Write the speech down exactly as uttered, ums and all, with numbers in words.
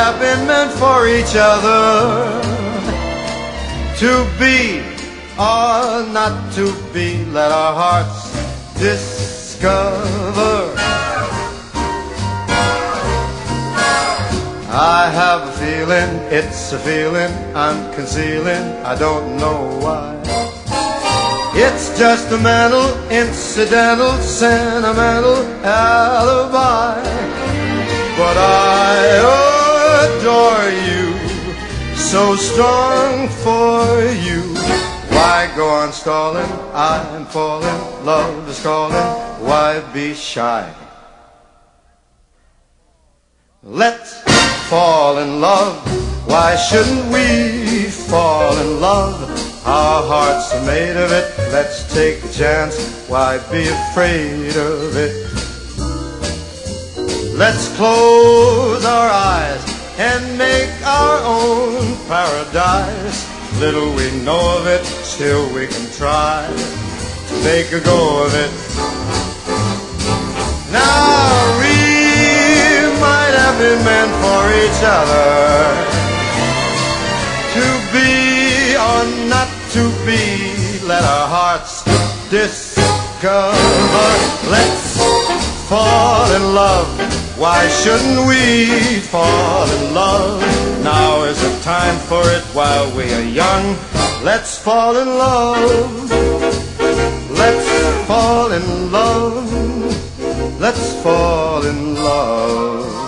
have been meant for each other. To be or not to be, let our hearts discover. I have a feeling, it's a feeling I'm concealing, I don't know why. It's just a mental, incidental, sentimental alibi. But I adore you, so strong for you. Why go on stalling? I'm falling, love is calling. Why be shy? Let's fall in love. Why shouldn't we fall in love? Our hearts are made of it. Let's take a chance. Why be afraid of it? Let's close our eyes and make our own paradise. Little we know of it, still we can try to make a go of it. Now we might have been meant for each other. To be or not to be, let our hearts discover. Let's fall in love. Why shouldn't we fall in love? Now is the time for it while we are young. Let's fall in love. Let's fall in love. Let's fall in love.